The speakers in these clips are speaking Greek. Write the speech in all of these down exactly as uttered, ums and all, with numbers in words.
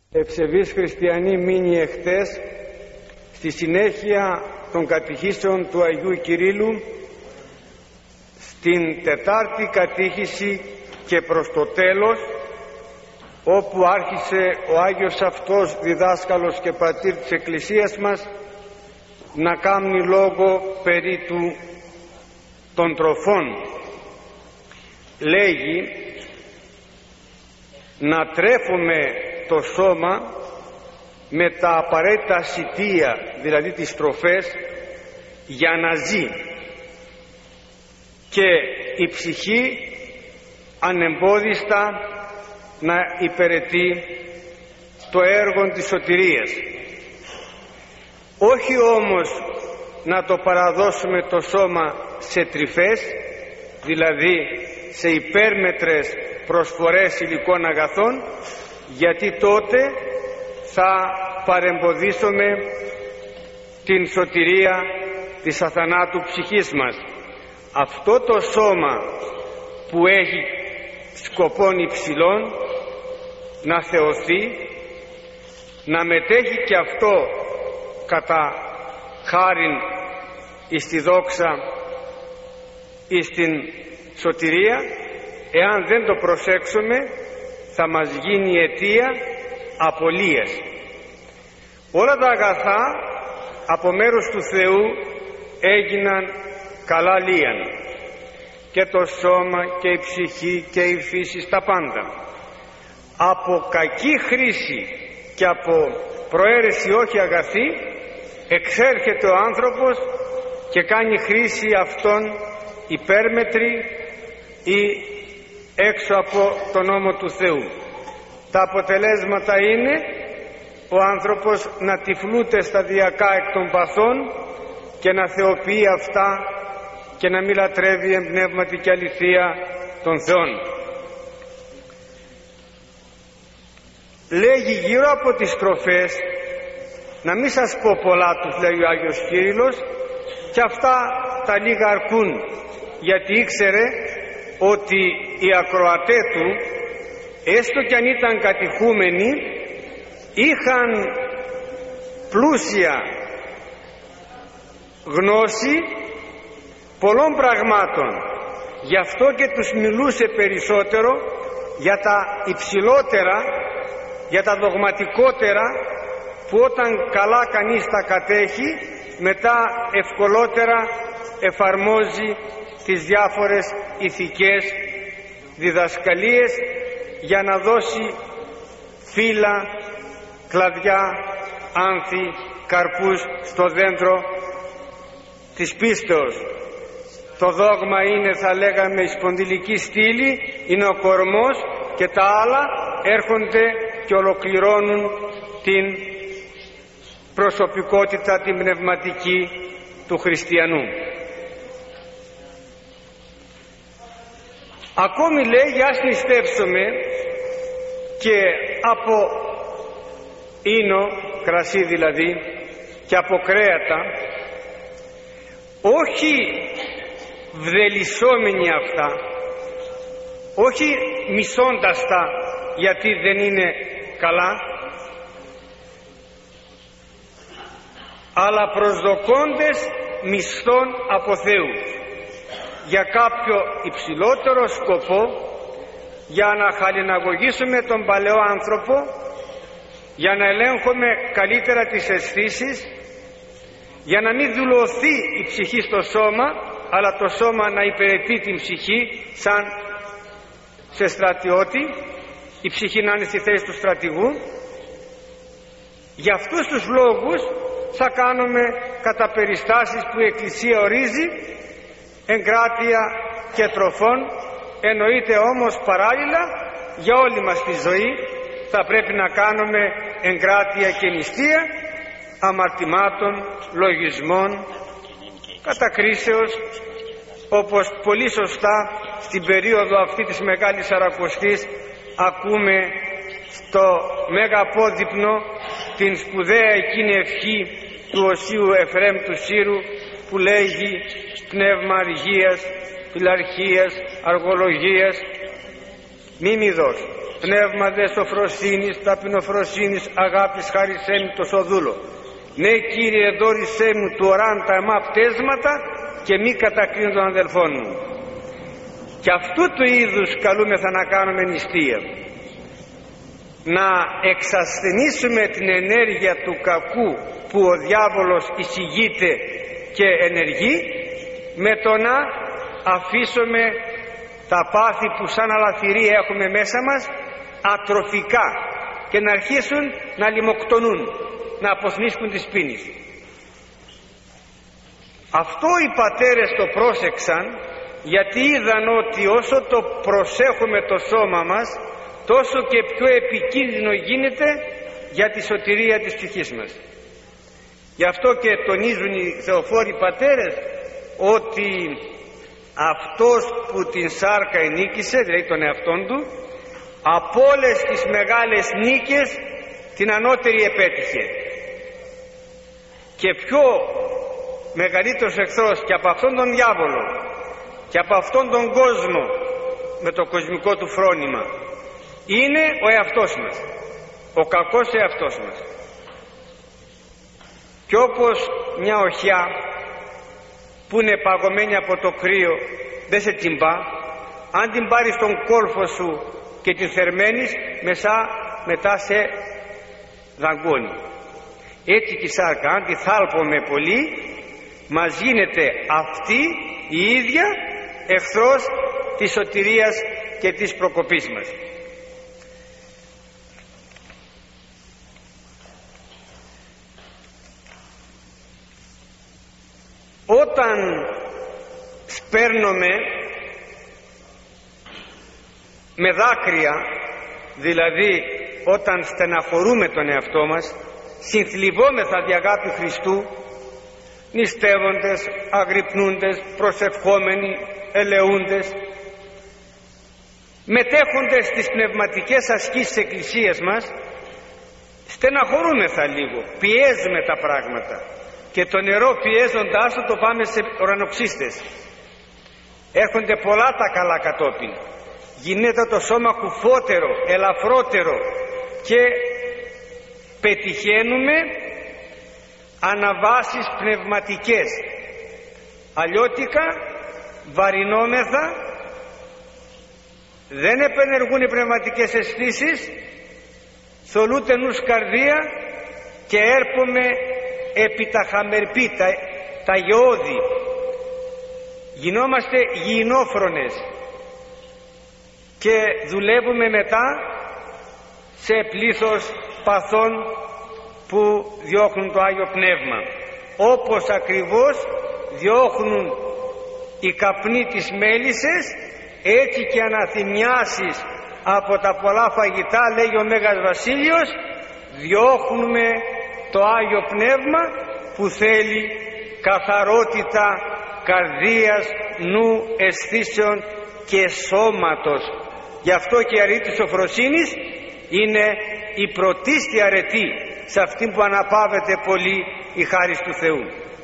Ευσεβείς χριστιανοί μείνει εχθές στη συνέχεια των κατηχήσεων του Αγίου Κυρίλλου στην τετάρτη κατήχηση και προς το τέλος, όπου άρχισε ο Άγιος αυτός διδάσκαλος και πατήρ της Εκκλησίας μας να κάνει λόγο περί του των τροφών. Λέγει να τρέφουμε το σώμα με τα απαραίτητα σιτεία, δηλαδή τις τροφές, για να ζει, και η ψυχή ανεμπόδιστα να υπηρετεί το έργο της σωτηρίας. Όχι όμως να το παραδώσουμε το σώμα σε τρυφές, δηλαδή σε υπέρμετρες προσφορές υλικών αγαθών, γιατί τότε θα παρεμποδίσουμε την σωτηρία της αθανάτου ψυχής μας. Αυτό το σώμα που έχει σκοπόν υψηλών να θεωθεί, να μετέχει και αυτό κατά χάριν εις τη δόξα εις την σωτηρία, εάν δεν το προσέξουμε θα μας γίνει αιτία απολίας. Όλα τα αγαθά από μέρους του Θεού έγιναν καλά λίαν, και το σώμα και η ψυχή και η φύση, τα πάντα. Από κακή χρήση και από προαίρεση όχι αγαθή εξέρχεται ο άνθρωπος και κάνει χρήση αυτών υπέρμετρη ή έξω από τον νόμο του Θεού. Τα αποτελέσματα είναι ο άνθρωπος να τυφλούται σταδιακά εκ των παθών και να θεοποιεί αυτά και να μην λατρεύει εν πνεύματι και αληθεία των Θεών. Λέγει γύρω από τις τροφές, να μην σας πω πολλά, τους λέει ο Άγιος Κύριλλος, και αυτά τα λίγα αρκούν, γιατί ήξερε ότι οι ακροατέ του, έστω κι αν ήταν κατηχούμενοι, είχαν πλούσια γνώση πολλών πραγμάτων. Γι' αυτό και τους μιλούσε περισσότερο για τα υψηλότερα, για τα δογματικότερα, που όταν καλά κανείς τα κατέχει, μετά ευκολότερα εφαρμόζει τις διάφορες ηθικές διδασκαλίες για να δώσει φύλλα, κλαδιά, άνθη, καρπούς στο δέντρο της πίστεως. Το δόγμα είναι, θα λέγαμε, η σπονδυλική στήλη, είναι ο κορμός, και τα άλλα έρχονται και ολοκληρώνουν την προσωπικότητα, την πνευματική του χριστιανού. Ακόμη λέει, ας νηστεύσουμε και από ίνο, κρασί δηλαδή, και από κρέατα, όχι βδελισσόμενοι αυτά, όχι μισώντας τα γιατί δεν είναι καλά, αλλά προσδοκώντες μισθών από Θεού για κάποιο υψηλότερο σκοπό, για να χαλιναγωγήσουμε τον παλαιό άνθρωπο, για να ελέγχουμε καλύτερα τις αισθήσεις, για να μην δουλωθεί η ψυχή στο σώμα, αλλά το σώμα να υπηρετεί την ψυχή σαν σε στρατιώτη, η ψυχή να είναι στη θέση του στρατηγού. Για αυτούς τους λόγους θα κάνουμε κατά περιστάσεις που η Εκκλησία ορίζει εγκράτεια και τροφών. Εννοείται όμως παράλληλα για όλη μας τη ζωή θα πρέπει να κάνουμε εγκράτεια και νηστεία αμαρτημάτων, λογισμών, κατακρίσεως, όπως πολύ σωστά στην περίοδο αυτή της Μεγάλης Σαρακοστής ακούμε στο Μέγα Απόδειπνο την σπουδαία εκείνη ευχή του Οσίου Εφραίμ του Σύρου, που λέγει πνεύμα αργίας, φιλαρχίας, αργολογίας, μη μη δώσει. πνεύμα δε σοφροσύνης, ταπεινοφροσύνης, αγάπης χάρισέ μου το σοδούλο. Ναι Κύριε, δώρισέ μου του οράν τα εμά πτέσματα και μη κατακρίνω των αδελφών μου. Και αυτού του είδους καλούμεθα να κάνουμε νηστεία, να εξασθενήσουμε την ενέργεια του κακού που ο διάβολος εισηγείται και ενεργεί, με το να αφήσουμε τα πάθη που σαν αλαθηρία έχουμε μέσα μας ατροφικά και να αρχίσουν να λιμοκτονούν, να αποθνίσκουν τις πίνεις. Αυτό οι πατέρες το πρόσεξαν, γιατί είδαν ότι όσο το προσέχουμε το σώμα μας, τόσο και πιο επικίνδυνο γίνεται για τη σωτηρία της ψυχής μας. Γι' αυτό και τονίζουν οι θεοφόροι πατέρες ότι αυτός που την σάρκα ενίκησε, δηλαδή τον εαυτόν του, από όλες τις μεγάλες νίκες την ανώτερη επέτυχε. Και πιο μεγαλύτερος εχθρός και από αυτόν τον διάβολο και από αυτόν τον κόσμο με το κοσμικό του φρόνημα είναι ο εαυτός μας, ο κακός εαυτός μας. Και όπως μια οχιά που είναι παγωμένη από το κρύο δεν σε τυμπά, αν την πάρεις στον κόλφο σου και την θερμαίνεις, μεσά, μετά σε δαγκώνει. Έτσι και η σάρκα, αν τη θάλπουμε πολύ, μας γίνεται αυτή η ίδια εχθρός της σωτηρίας και της προκοπής μας. Όταν σπέρνουμε με δάκρυα, δηλαδή όταν στεναχωρούμε τον εαυτό μας, συνθλιβόμεθα δι' αγάπη Χριστού, νηστεύοντες, αγρυπνούντες, προσευχόμενοι, ελεούντες, μετέχοντες στις πνευματικές ασκήσεις της Εκκλησίας μας, στεναχωρούμεθα λίγο, πιέζουμε τα πράγματα. Και το νερό πιέζοντάς το, το πάμε σε ουρανοξύστες. Έρχονται πολλά τα καλά κατόπιν. Γίνεται το σώμα κουφότερο, ελαφρότερο και πετυχαίνουμε αναβάσεις πνευματικές. Αλλιώτικα βαρινόμεθα, δεν επενεργούν οι πνευματικές αισθήσεις, θολούται νους καρδία και έρχομαι επί τα χαμερπή, τα, τα γεώδη. Γινόμαστε γυηνόφρονες και δουλεύουμε μετά σε πλήθος παθών που διώχνουν το Άγιο Πνεύμα, όπως ακριβώς διώχνουν οι καπνοί της μέλισσες, έτσι και αναθυμιάσεις από τα πολλά φαγητά, λέγει ο Μέγας Βασίλειος, διώχνουμε το Άγιο Πνεύμα που θέλει καθαρότητα καρδίας, νου, αισθήσεων και σώματος. Γι' αυτό και η αρετή της σοφροσύνης είναι η πρωτίστη αρετή, σε αυτή που αναπαύεται πολύ η χάρις του Θεού.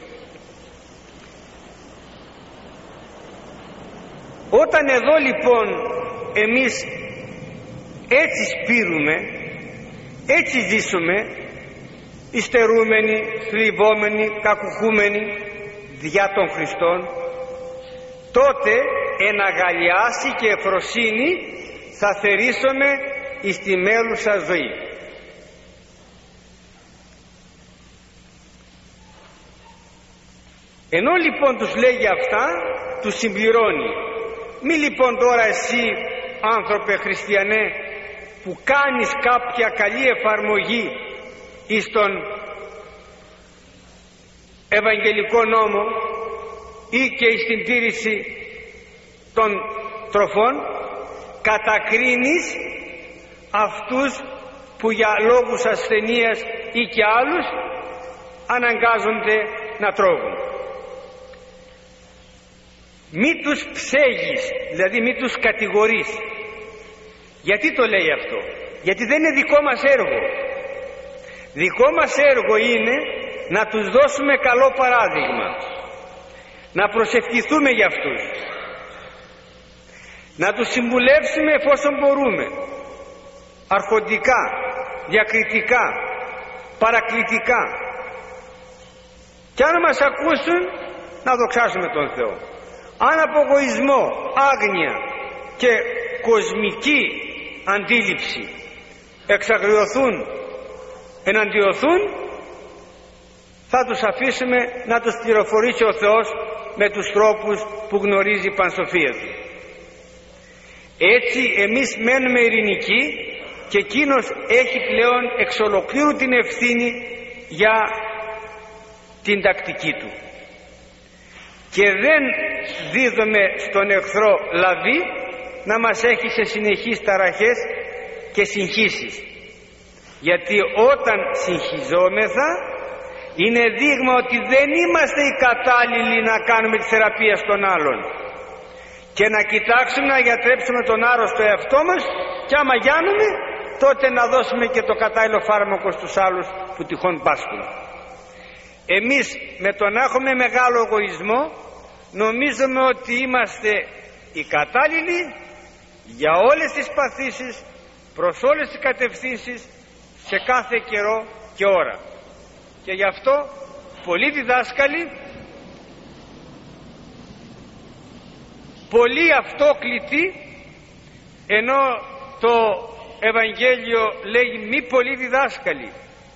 Όταν εδώ λοιπόν εμείς έτσι σπείρουμε, έτσι ζήσουμε, υστερούμενοι, θλιβόμενοι, κακουχούμενοι διά των Χριστών, τότε εν αγαλιάση και εφροσύνη θα θερήσουμε εις τη μέλουσα ζωή. Ενώ λοιπόν τους λέγει αυτά, τους συμπληρώνει. Μη λοιπόν τώρα εσύ, άνθρωπε χριστιανέ, που κάνεις κάποια καλή εφαρμογή εις τον Ευαγγελικό νόμο ή και εις την τήρηση των τροφών, κατακρίνεις αυτούς που για λόγους ασθενείας ή και άλλους αναγκάζονται να τρώγουν. Μη τους ψέγεις, δηλαδή μη τους κατηγορείς. Γιατί το λέει αυτό? Γιατί δεν είναι δικό μας έργο. Δικό μας έργο είναι να τους δώσουμε καλό παράδειγμα, να προσευχηθούμε για αυτούς, να τους συμβουλεύσουμε εφόσον μπορούμε, αρχοντικά, διακριτικά, παρακλητικά, και αν μας ακούσουν να δοξάσουμε τον Θεό. Αν από εγωισμό, άγνοια και κοσμική αντίληψη εξαγριωθούν, εναντιωθούν, θα τους αφήσουμε να τους πληροφορήσει ο Θεός με τους τρόπους που γνωρίζει η πανσοφία Του. Έτσι εμείς μένουμε ειρηνικοί και εκείνος έχει πλέον εξ ολοκλήρου την ευθύνη για την τακτική του. Και δεν δίδουμε στον εχθρό λαβή να μας έχει σε συνεχείς ταραχές και συγχύσεις. Γιατί όταν συγχυζόμεθα είναι δείγμα ότι δεν είμαστε οι κατάλληλοι να κάνουμε τη θεραπεία στον άλλον και να κοιτάξουμε να γιατρέψουμε τον άρρωστο εαυτό μας, και άμα γιάνουμε τότε να δώσουμε και το κατάλληλο φάρμακο στους άλλους που τυχόν πάσχουν. Εμείς με το να έχουμε μεγάλο εγωισμό νομίζουμε ότι είμαστε οι κατάλληλοι για όλες τις παθήσεις, προς όλες τις κατευθύνσεις, σε κάθε καιρό και ώρα. Και γι' αυτό πολλοί διδάσκαλοι, πολλοί αυτόκλητοι, ενώ το Ευαγγέλιο λέγει μη πολλοί διδάσκαλοι.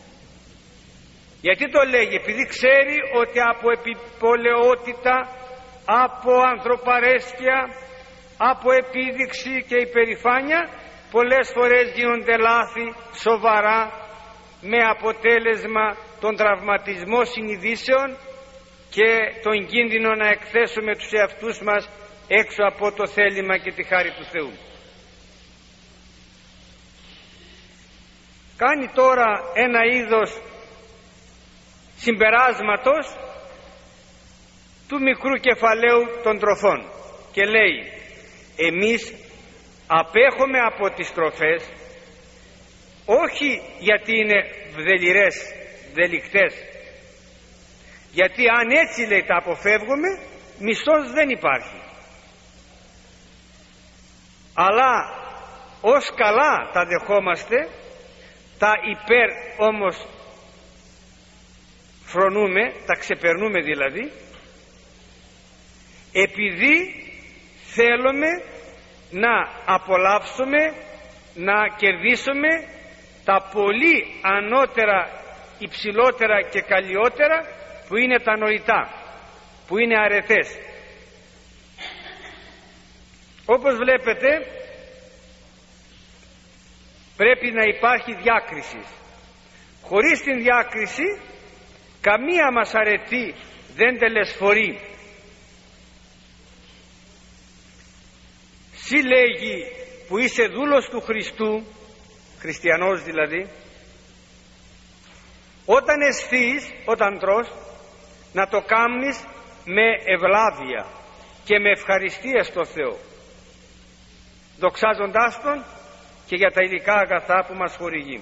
Γιατί το λέγει? Επειδή ξέρει ότι από επιπολαιότητα, από ανθρωπαρέσκεια, από επίδειξη και υπερηφάνεια πολλές φορές γίνονται λάθη σοβαρά, με αποτέλεσμα τον τραυματισμό συνειδήσεων και τον κίνδυνο να εκθέσουμε τους εαυτούς μας έξω από το θέλημα και τη χάρη του Θεού. Κάνει τώρα ένα είδος συμπεράσματος του μικρού κεφαλαίου των τροφών και λέει: εμείς απέχουμε από τις τροφές όχι γιατί είναι βδελιρές, δελικτές, γιατί αν έτσι, λέει, τα αποφεύγουμε, μισθός δεν υπάρχει, αλλά ως καλά τα δεχόμαστε, τα υπέρ όμως φρονούμε, τα ξεπερνούμε δηλαδή, επειδή θέλουμε να απολαύσουμε, να κερδίσουμε τα πολύ ανώτερα, υψηλότερα και καλλιότερα που είναι τα νοητά, που είναι αρετές. Όπως βλέπετε πρέπει να υπάρχει διάκριση. Χωρίς την διάκριση καμία μας αρετή δεν τελεσφορεί. Συ λέγει που είσαι δούλος του Χριστού, χριστιανός δηλαδή, όταν εσθείς, όταν τρως, να το κάνεις με ευλάβεια και με ευχαριστία στο Θεό, δοξάζοντάς Τον και για τα υλικά αγαθά που μας χορηγεί.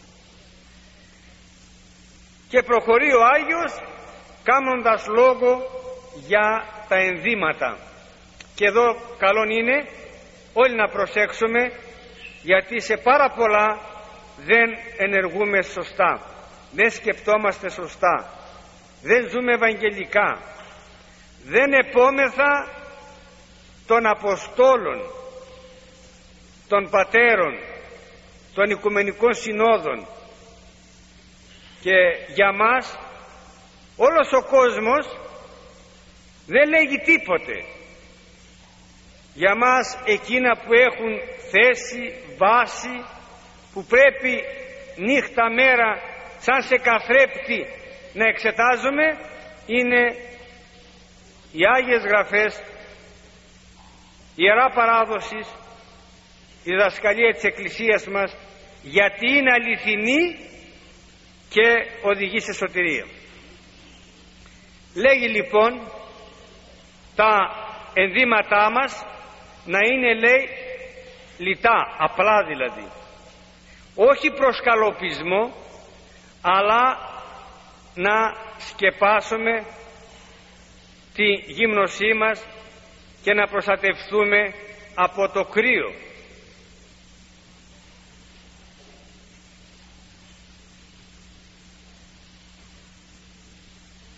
Και προχωρεί ο Άγιος κάνοντας λόγο για τα ενδύματα. Και εδώ καλόν είναι όλοι να προσέξουμε, γιατί σε πάρα πολλά δεν ενεργούμε σωστά, δεν σκεπτόμαστε σωστά, δεν ζούμε ευαγγελικά, δεν επόμεθα των Αποστόλων, των Πατέρων, των Οικουμενικών Συνόδων. Και για μας όλος ο κόσμος δεν λέγει τίποτε. Για μας εκείνα που έχουν θέση, βάση, που πρέπει νύχτα μέρα σαν σε καθρέπτη να εξετάζουμε, είναι οι Άγιες Γραφές, η Ιερά Παράδοσης, η διδασκαλία της Εκκλησίας μας, γιατί είναι αληθινή και οδηγεί σε σωτηρία. Λέγει λοιπόν τα ενδύματά μας να είναι, λέει, λιτά, απλά δηλαδή, όχι προς καλοπισμό, αλλά να σκεπάσουμε τη γύμνωσή μας και να προστατευτούμε από το κρύο.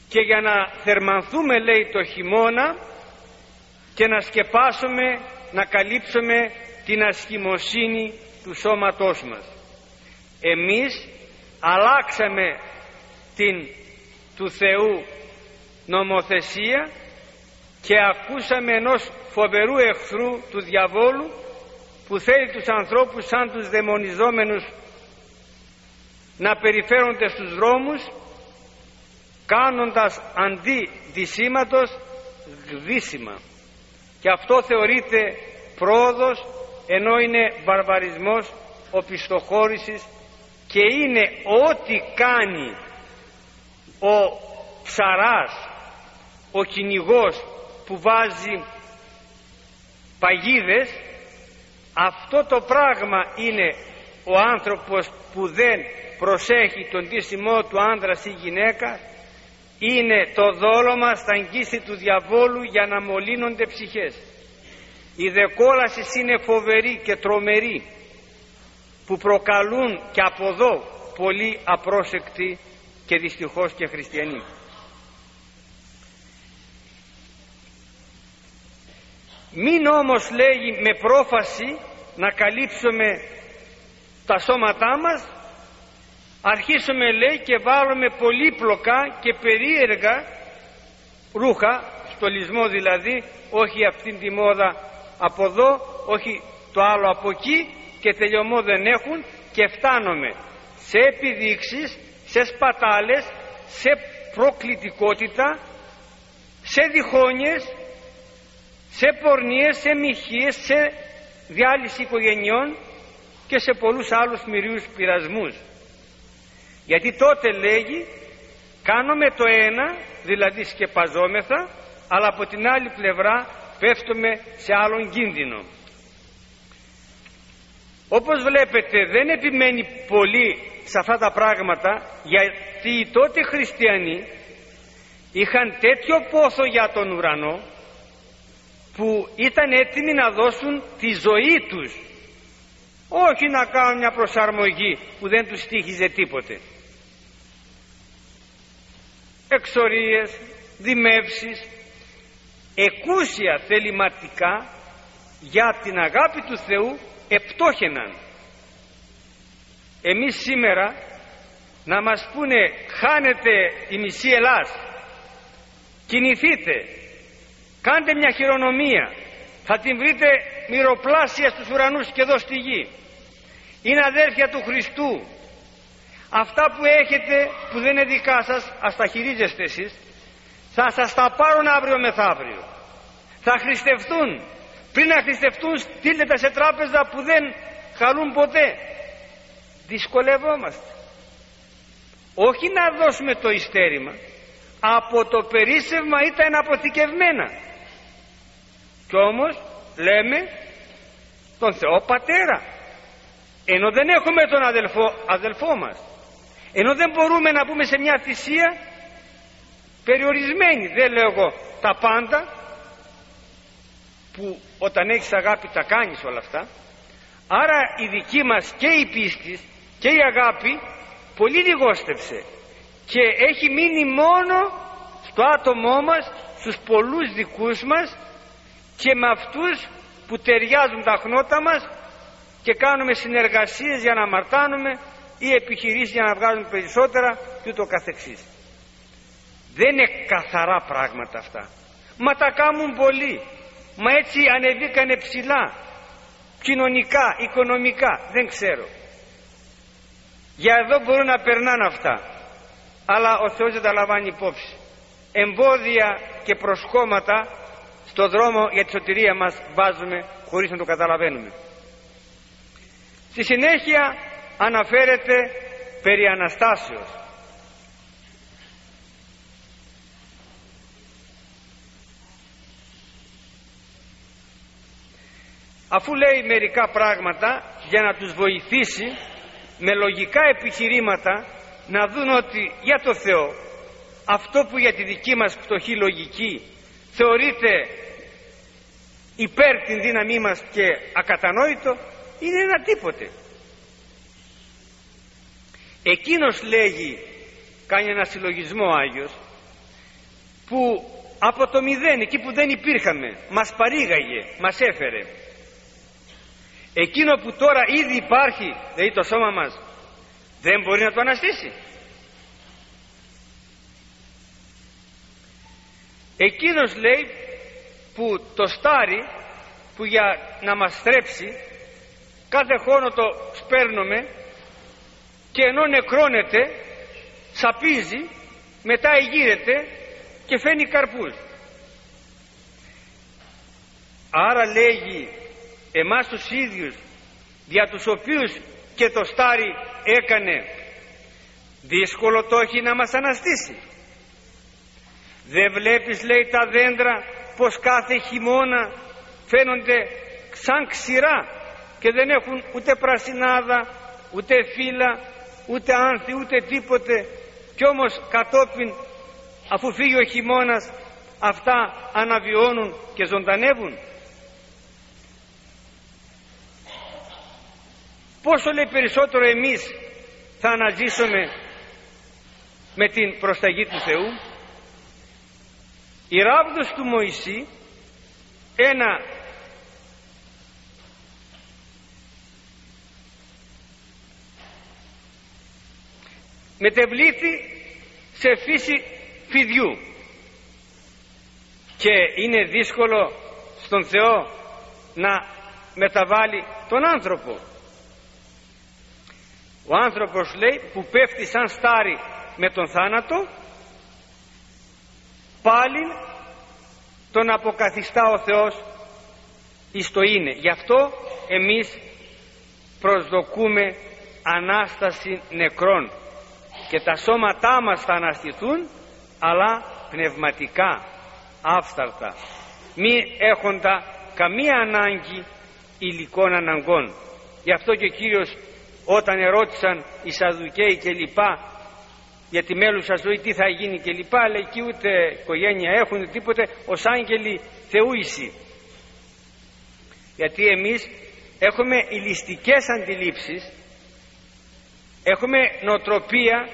και για να θερμανθούμε, λέει, το χειμώνα και να σκεπάσουμε, να καλύψουμε την ασχημοσύνη του σώματός μας. Εμείς αλλάξαμε την του Θεού νομοθεσία και ακούσαμε ενός φοβερού εχθρού του διαβόλου που θέλει τους ανθρώπους σαν τους δαιμονιζόμενους να περιφέρονται στους δρόμους, κάνοντας αντί δυσίματος γδύσιμα, και αυτό θεωρείται πρόοδος, ενώ είναι βαρβαρισμός οπισθοχώρησης και είναι ό,τι κάνει ο ψαράς, ο κυνηγός που βάζει παγίδες. Αυτό το πράγμα είναι ο άνθρωπος που δεν προσέχει τον ντύσιμό του άντρας ή γυναίκα, είναι το δόλωμα στα αγγίστη του διαβόλου για να μολύνονται ψυχές. Η δεκόλαση είναι φοβερή και τρομερή, που προκαλούν και από εδώ πολύ απρόσεκτοι και δυστυχώς και χριστιανοί. Μην όμως, λέγει, με πρόφαση να καλύψουμε τα σώματά μας αρχίσουμε, λέει, και βάλουμε πολύπλοκα και περίεργα ρούχα, στολισμό δηλαδή, όχι αυτήν τη μόδα από εδώ, όχι το άλλο από εκεί, και τελειωμό δεν έχουν, και φτάνουμε σε επιδείξεις, σε σπατάλες, σε προκλητικότητα, σε διχόνιες, σε πορνίες, σε μοιχείες, σε διάλυση οικογενειών και σε πολλούς άλλους μυρίους πειρασμούς. Γιατί τότε, λέγει, κάνουμε το ένα, δηλαδή σκεπαζόμεθα, αλλά από την άλλη πλευρά πέφτουμε σε άλλον κίνδυνο. Όπως βλέπετε, δεν επιμένει πολύ σε αυτά τα πράγματα, γιατί οι τότε χριστιανοί είχαν τέτοιο πόθο για τον ουρανό που ήταν έτοιμοι να δώσουν τη ζωή τους, όχι να κάνουν μια προσαρμογή που δεν τους στοίχιζε τίποτε. Εξορίες, δημεύσεις, εκούσια θεληματικά για την αγάπη του Θεού επτόχαιναν. Εμείς σήμερα να μας πούνε χάνετε η μισή Ελλάς, κινηθείτε, κάντε μια χειρονομία, θα την βρείτε μοιροπλάσια στους ουρανούς και εδώ στη γη, είναι αδέρφια του Χριστού, αυτά που έχετε που δεν είναι δικά σας, ας τα χειρίζεστε εσείς, θα σας τα πάρουν αύριο μεθαύριο, θα χρηστευτούν. Πριν να χρηστευτούν, στείλτε τα σε τράπεζα που δεν χαλούν ποτέ. Δυσκολευόμαστε. Όχι να δώσουμε το ειστέρημα, από το περίσσευμα ήταν αποθηκευμένα. Κι όμως λέμε τον Θεό Πατέρα, ενώ δεν έχουμε τον αδελφό, αδελφό μας, ενώ δεν μπορούμε να μπούμε σε μια θυσία περιορισμένη, δεν λέω εγώ τα πάντα, που όταν έχεις αγάπη τα κάνεις όλα αυτά. Άρα η δική μας και η πίστη και η αγάπη πολύ λιγόστεψε και έχει μείνει μόνο στο άτομό μας, στους πολλούς δικούς μας και με αυτούς που ταιριάζουν τα χνότα μας, και κάνουμε συνεργασίες για να αμαρτάνουμε ή επιχειρήσεις για να βγάζουμε περισσότερα και ούτω καθεξής. Δεν είναι καθαρά πράγματα αυτά, μα τα κάνουν πολλοί. Μα έτσι ανεβήκανε ψηλά, κοινωνικά, οικονομικά, δεν ξέρω. Για εδώ μπορούν να περνάνε αυτά, αλλά ο Θεός δεν τα λαμβάνει υπόψη. Εμπόδια και προσκόμματα στο δρόμο για τη σωτηρία μας βάζουμε χωρίς να το καταλαβαίνουμε. Στη συνέχεια αναφέρεται περί Αναστάσεως. Αφού λέει μερικά πράγματα για να τους βοηθήσει με λογικά επιχειρήματα να δουν ότι για το Θεό αυτό που για τη δική μας πτωχή λογική θεωρείται υπέρ την δύναμή μας και ακατανόητο, είναι ένα τίποτε. Εκείνος, λέγει, κάνει ένα συλλογισμό Άγιος, που από το μηδέν, εκεί που δεν υπήρχαμε, μας παρήγαγε, μας έφερε. Εκείνο που τώρα ήδη υπάρχει, δηλαδή το σώμα μας, δεν μπορεί να το αναστήσει. Εκείνος λέει που το στάρι, που για να μας θρέψει κάθε χρόνο το σπέρνουμε, και ενώ νεκρώνεται σαπίζει, μετά εγείρεται και φαίνει καρπούς. Άρα λέγει εμάς τους ίδιους, για τους οποίους και το στάρι έκανε, δύσκολο το έχει να μας αναστήσει. Δεν βλέπεις, λέει, τα δέντρα πως κάθε χειμώνα φαίνονται σαν ξηρά και δεν έχουν ούτε πρασινάδα, ούτε φύλλα, ούτε άνθη, ούτε τίποτε, κι όμως κατόπιν, αφού φύγει ο χειμώνας, αυτά αναβιώνουν και ζωντανεύουν. Πόσο, λέει, περισσότερο εμείς θα αναζήσουμε με την προσταγή του Θεού. Η ράβδος του Μωυσή, ένα μετεβλήθη σε φύση φιδιού, και είναι δύσκολο στον Θεό να μεταβάλει τον άνθρωπο. Ο άνθρωπος, λέει, που πέφτει σαν στάρι με τον θάνατο, πάλι τον αποκαθιστά ο Θεός εις το είναι. Γι' αυτό εμείς προσδοκούμε Ανάσταση νεκρών, και τα σώματά μας θα αναστηθούν, αλλά πνευματικά, άφθαρτα, μη έχοντα καμία ανάγκη υλικών αναγκών. Γι' αυτό και ο Κύριος, όταν ερώτησαν οι Σαδουκαίοι και λοιπά για τη μέλουσα ζωή τι θα γίνει και λοιπά, λέει, εκεί ούτε οικογένεια έχουν τίποτε, ως άγγελοι Θεού εισι. Γιατί εμείς έχουμε ηλιστικές αντιλήψεις, έχουμε νοοτροπία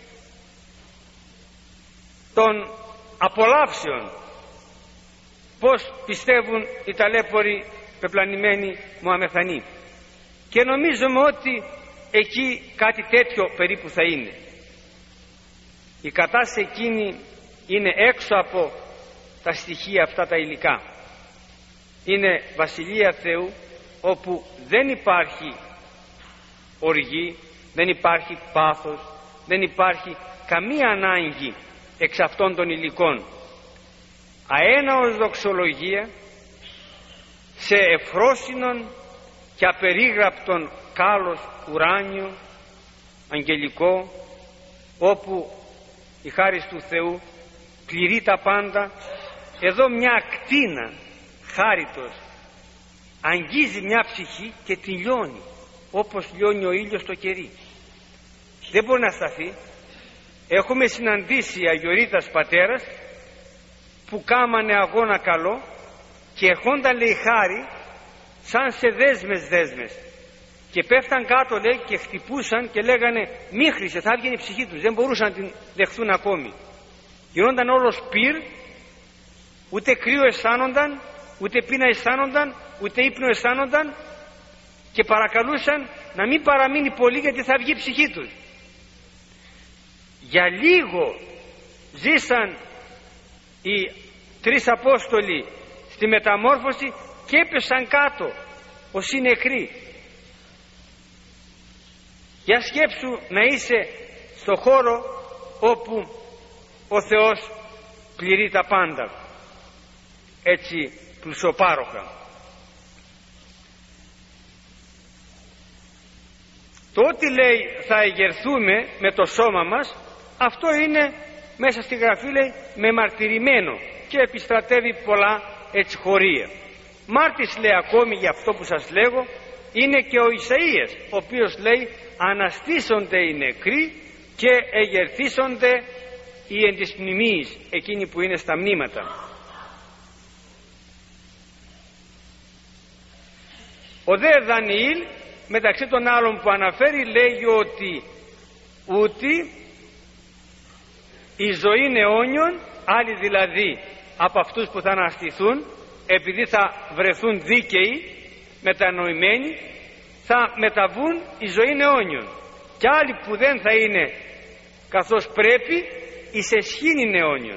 των απολαύσεων, πως πιστεύουν οι ταλέποροι πεπλανημένοι Μωαμεθανοί, και νομίζουμε ότι εκεί κάτι τέτοιο περίπου θα είναι. Η κατάσταση εκείνη είναι έξω από τα στοιχεία αυτά τα υλικά. Είναι Βασιλεία Θεού, όπου δεν υπάρχει οργή, δεν υπάρχει πάθος, δεν υπάρχει καμία ανάγκη εξ αυτών των υλικών. Αέναος δοξολογία σε ευφρόσινον και απερίγραπτον κάλος ουράνιο, αγγελικό, όπου η χάρις του Θεού πληρεί τα πάντα. Εδώ μια ακτίνα χάριτος αγγίζει μια ψυχή και τη λιώνει, όπως λιώνει ο ήλιος το κερί. Δεν μπορεί να σταθεί. Έχουμε συναντήσει αγιορείτας πατέρας που κάμανε αγώνα καλό και ερχόνταν, λέει, χάρη σαν σε δέσμες δέσμες, και πέφταν κάτω, λέει, και χτυπούσαν και λέγανε μίχρισε, θα έβγαινε η ψυχή τους, δεν μπορούσαν να την δεχθούν ακόμη. Γινόνταν όλος πυρ, ούτε κρύο αισθάνονταν, ούτε πείνα αισθάνονταν, ούτε ύπνο αισθάνονταν, και παρακαλούσαν να μην παραμείνει πολύ γιατί θα βγει η ψυχή τους. Για λίγο ζήσαν οι τρεις Απόστολοι στη μεταμόρφωση και έπεσαν κάτω ως οι νεκροί. Για σκέψου να είσαι στο χώρο όπου ο Θεός πληρεί τα πάντα έτσι πλουσοπάροχα. Το ότι, λέει, θα εγερθούμε με το σώμα μας, αυτό είναι μέσα στη Γραφή, λέει, με μαρτυρημένο, και επιστρατεύει πολλά έτσι χωρία. Μάρτης, λέει, ακόμη για αυτό που σας λέγω είναι και ο Ισαΐας, ο οποίος λέει αναστήσονται οι νεκροί και εγερθήσονται οι εν της μνημείας, εκείνοι που είναι στα μνήματα. Ο δε Δανιήλ, μεταξύ των άλλων που αναφέρει, λέγει ότι ούτι η ζωή αιώνιον άλλοι δηλαδή από αυτούς που θα αναστηθούν, επειδή θα βρεθούν δίκαιοι, μετανοημένοι, θα μεταβούν η ζωή αιώνιων, και άλλοι που δεν θα είναι καθώς πρέπει, εις εσχήνην αιώνιων.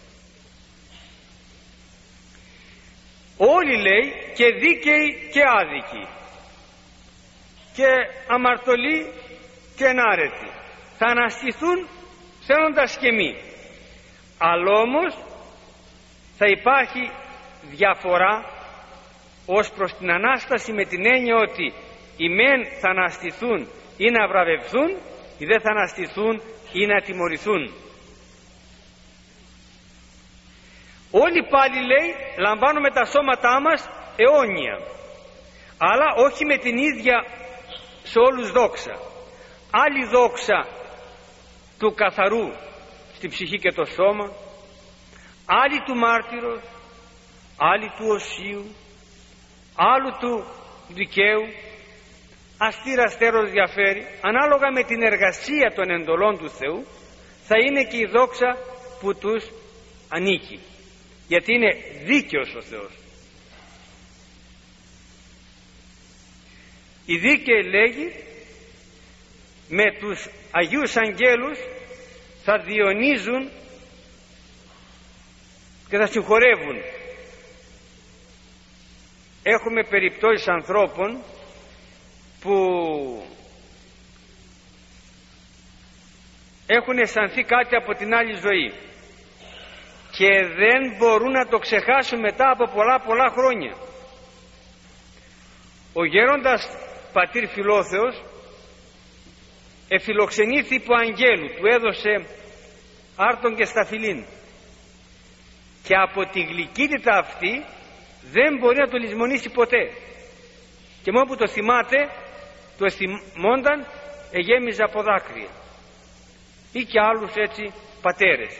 Όλοι, λέει, και δίκαιοι και άδικοι, και αμαρτωλοί και ενάρετοι, θα αναστηθούν θέλοντας και μη. Αλλά όμως θα υπάρχει διαφορά ως προς την Ανάσταση, με την έννοια ότι οι μεν θα αναστηθούν ή να βραβευθούν, οι δε θα αναστηθούν ή να τιμωρηθούν. Όλοι πάλι, λέει, λαμβάνουμε τα σώματά μας αιώνια, αλλά όχι με την ίδια σε όλους δόξα. Άλλη δόξα του καθαρού στη ψυχή και το σώμα, άλλη του μάρτυρος, άλλη του οσίου, άλλου του δικαίου. Αστήρα αστέρος διαφέρει, ανάλογα με την εργασία των εντολών του Θεού θα είναι και η δόξα που τους ανήκει, γιατί είναι δίκαιος ο Θεός. Οι δίκαιοι, λέγει, με τους Αγίους Αγγέλους θα διονύζουν και θα συγχωρεύουν. Έχουμε περιπτώσεις ανθρώπων που έχουν αισθανθεί κάτι από την άλλη ζωή και δεν μπορούν να το ξεχάσουν μετά από πολλά πολλά χρόνια. Ο γέροντας πατήρ Φιλόθεος εφιλοξενήθη υπό αγγέλου, του έδωσε άρτον και σταφυλήν, και από τη γλυκύτητα αυτή δεν μπορεί να το λησμονήσει ποτέ, και μόνο που το θυμάται, το θυμόνταν, εγέμιζε από δάκρυα. Ή και άλλους έτσι πατέρες.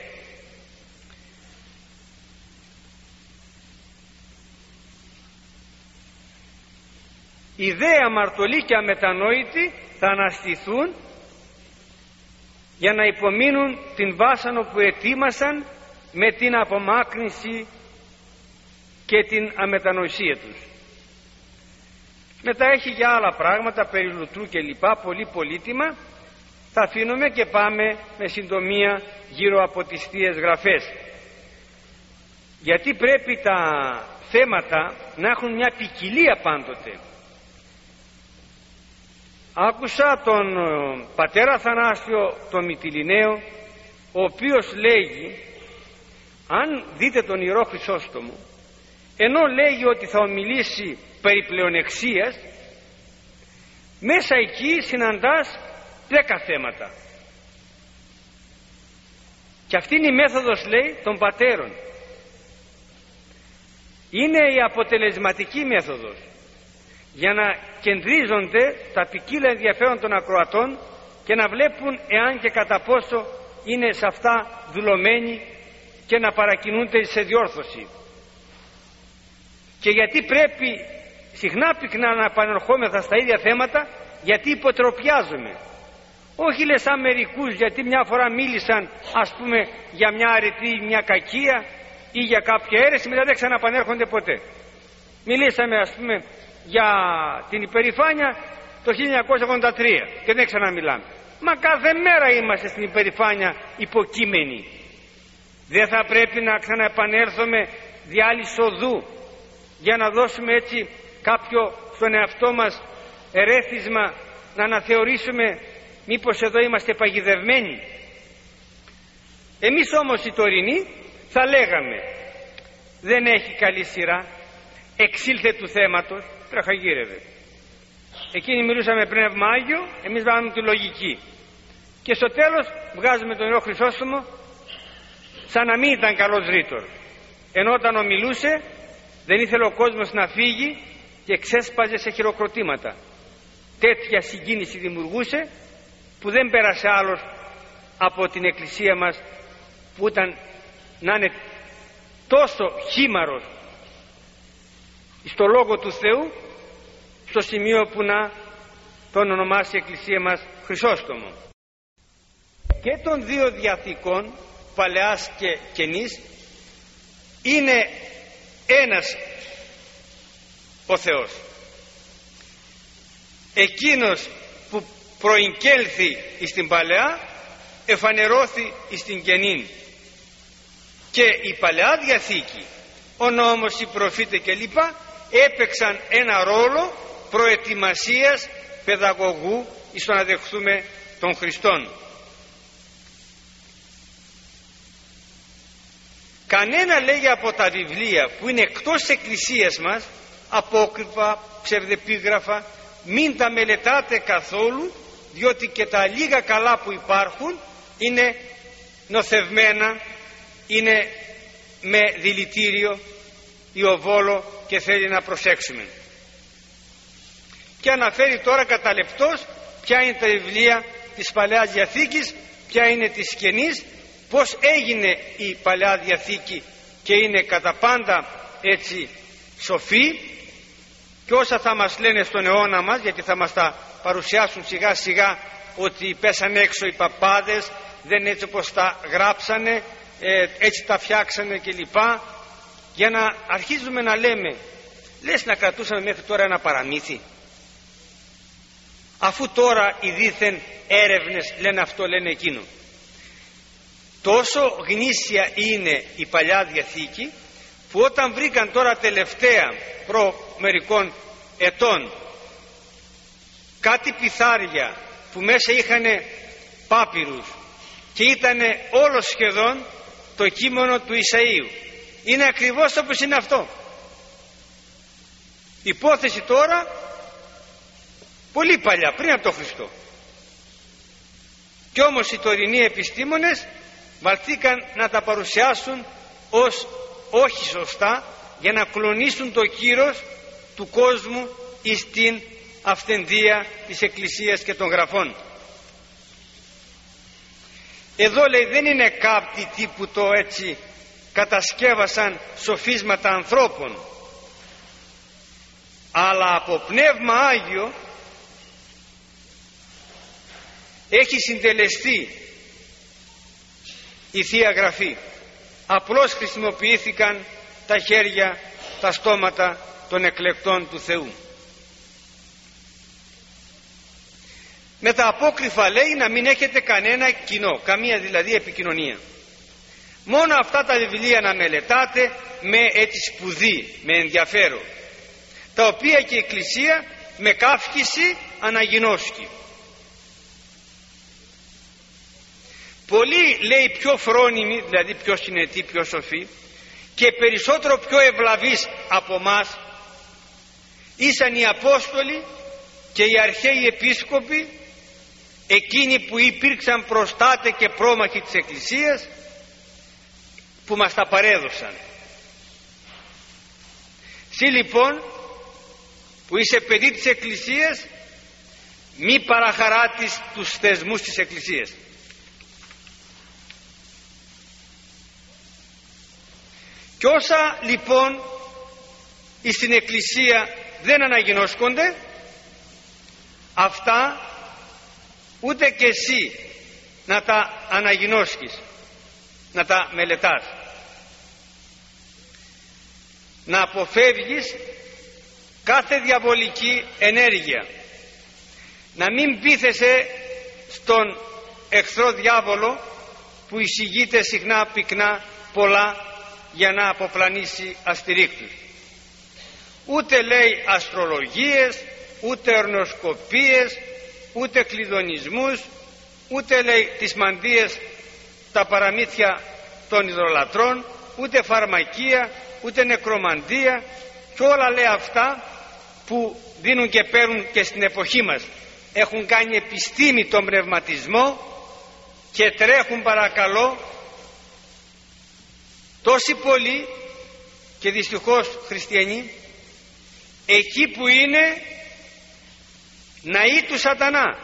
Οι δε αμαρτωλοί και αμετανόητοι θα αναστηθούν για να υπομείνουν την βάσανο που ετοίμασαν με την απομάκρυνση και την αμετανοησία τους. Μετά έχει για άλλα πράγματα περί λουτρού και λοιπά, πολύ πολύτιμα. Θα αφήνουμε και πάμε με συντομία γύρω από τις Θείες Γραφές, γιατί πρέπει τα θέματα να έχουν μια ποικιλία πάντοτε. Άκουσα τον πατέρα Αθανάσιο τον Μυτιληναίο, ο οποίος λέγει, αν δείτε τον Ιερό Χρυσόστομο, ενώ λέγει ότι θα ομιλήσει περί πλεονεξίας, μέσα εκεί συναντάς δέκα θέματα. Και αυτή είναι η μέθοδος, λέει, των πατέρων. Είναι η αποτελεσματική μέθοδος για να κεντρίζονται τα ποικίλα ενδιαφέρον των ακροατών και να βλέπουν εάν και κατά πόσο είναι σε αυτά δουλωμένοι και να παρακινούνται σε διόρθωση. Και γιατί πρέπει συχνά πυκνά να επανερχόμεθα στα ίδια θέματα, γιατί υποτροπιάζουμε. Όχι λες σαν μερικούς, γιατί μια φορά μίλησαν ας πούμε για μια αρετή ή μια κακία ή για κάποια αίρεση, μετά δεν ξαναπανέρχονται ποτέ. Μιλήσαμε ας πούμε για την υπερηφάνεια το χίλια εννιακόσια ογδόντα τρία και δεν ξαναμιλάμε. Μα κάθε μέρα είμαστε στην υπερηφάνεια υποκείμενοι. Δεν θα πρέπει να ξαναεπανέλθουμε δι' άλλης οδού για να δώσουμε έτσι κάποιο στον εαυτό μας ερέθισμα, να αναθεωρήσουμε μήπως εδώ είμαστε παγιδευμένοι. Εμείς όμως οι τωρινοί θα λέγαμε, δεν έχει καλή σειρά, εξήλθε του θέματος, τραχαγύρευε. Εκείνοι μιλούσαμε πνεύμα Άγιο, εμείς βάλαμε τη λογική, και στο τέλος βγάζουμε τον Ιερό Χρυσόστομο σαν να μην ήταν καλός ρήτορ, ενώ όταν ομιλούσε δεν ήθελε ο κόσμος να φύγει και ξέσπαζε σε χειροκροτήματα. Τέτοια συγκίνηση δημιουργούσε που δεν πέρασε άλλος από την Εκκλησία μας, που ήταν να είναι τόσο χήμαρος στο Λόγο του Θεού, στο σημείο που να τον ονομάσει η Εκκλησία μας Χρυσόστομο. Και των δύο διαθήκων παλαιάς και καινής, είναι ένας ο Θεός, εκείνος που προηγγέλθη εις την παλαιά εφανερώθη εις την καινήν. Και η Παλαιά Διαθήκη, ο νόμος, οι προφήτες κλπ έπαιξαν ένα ρόλο προετοιμασίας παιδαγωγού εις το να δεχθούμε τον Χριστόν. Κανένα, λέγει, από τα βιβλία που είναι εκτός της Εκκλησίας μας, απόκρυφα, ψευδεπίγραφα, μην τα μελετάτε καθόλου, διότι και τα λίγα καλά που υπάρχουν είναι νοθευμένα, είναι με δηλητήριο ιοβόλο και θέλει να προσέξουμε. Και αναφέρει τώρα κατά λεπτός ποια είναι τα βιβλία της Παλαιάς Διαθήκης, ποια είναι της Καινής, πως έγινε η Παλαιά Διαθήκη και είναι κατά πάντα έτσι σοφή, και όσα θα μας λένε στον αιώνα μας, γιατί θα μας τα παρουσιάσουν σιγά σιγά ότι πέσαν έξω οι παπάδες, δεν έτσι όπως τα γράψανε, ε, έτσι τα φτιάξανε κλπ, για να αρχίζουμε να λέμε, λες να κρατούσαμε μέχρι τώρα ένα παραμύθι, αφού τώρα οι δήθεν έρευνες λένε αυτό, λένε εκείνο. Τόσο γνήσια είναι η Παλιά Διαθήκη, που όταν βρήκαν τώρα τελευταία προ μερικών ετών κάτι πιθάρια που μέσα είχαν πάπυρους και ήταν όλο σχεδόν το κείμενο του Ισαΐου, είναι ακριβώς όπως είναι αυτό. Υπόθεση τώρα πολύ παλιά, πριν από τον Χριστό. Κι όμως οι τωρινοί επιστήμονες βαλθήκαν να τα παρουσιάσουν ως όχι σωστά, για να κλονίσουν το κύρος του κόσμου εις την αυθεντία της Εκκλησίας και των Γραφών. Εδώ, λέει, δεν είναι κάτι τύπου το έτσι κατασκεύασαν σοφίσματα ανθρώπων, αλλά από Πνεύμα Άγιο έχει συντελεστεί η Θεία Γραφή. Απλώς χρησιμοποιήθηκαν τα χέρια, τα στόματα των εκλεκτών του Θεού. Με τα απόκριφα, λέει, να μην έχετε κανένα κοινό, καμία δηλαδή επικοινωνία. Μόνο αυτά τα βιβλία να μελετάτε με έτσι σπουδή, με ενδιαφέρον, τα οποία και η Εκκλησία με καύχηση αναγινώσκει. Πολλοί, λέει, πιο φρόνιμοι, δηλαδή πιο συνετοί, πιο σοφοί και περισσότερο πιο ευλαβείς από μας ήσαν οι Απόστολοι και οι αρχαίοι επίσκοποι, εκείνοι που υπήρξαν προστάτες και πρόμαχοι της Εκκλησίας, που μας τα παρέδωσαν. Συ λοιπόν που είσαι παιδί της Εκκλησίας, μη παραχαράτεις τους θεσμούς της Εκκλησίας. Και όσα λοιπόν στην Εκκλησία δεν αναγινώσκονται, αυτά ούτε και εσύ να τα αναγινώσκεις, να τα μελετάς, να αποφεύγεις κάθε διαβολική ενέργεια, να μην πείθεσαι στον εχθρό διάβολο που εισηγείται συχνά πυκνά πολλά για να αποπλανήσει αστηρίκτους. Ούτε, λέει, αστρολογίες, ούτε ορνοσκοπίες, ούτε κλειδονισμούς, ούτε, λέει, τις μαντίες, τα παραμύθια των ιδωλατρών, ούτε φαρμακεία, ούτε νεκρομαντία, και όλα, λέει, αυτά που δίνουν και παίρνουν και στην εποχή μας. Έχουν κάνει επιστήμη τον πνευματισμό και τρέχουν, παρακαλώ, τόσοι πολλοί και δυστυχώς χριστιανοί εκεί που είναι ναοί του σατανά,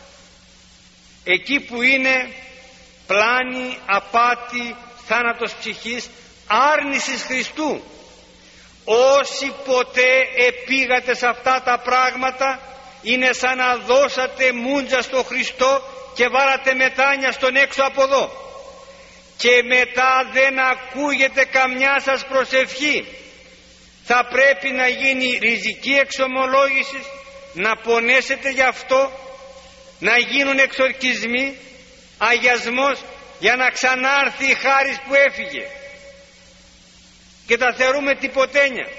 εκεί που είναι πλάνη, απάτη, θάνατος ψυχής, άρνησης Χριστού. Όσοι ποτέ επήγατε σε αυτά τα πράγματα, είναι σαν να δώσατε μούντζα στο Χριστό και βάλατε μετάνια στον έξω από εδώ. και μετά δεν ακούγεται καμιά σας προσευχή, θα πρέπει να γίνει ριζική εξομολόγηση, να πονέσετε γι' αυτό, να γίνουν εξορκισμοί, αγιασμός, για να ξανάρθει η χάρις που έφυγε, και τα θεωρούμε τυποτένια.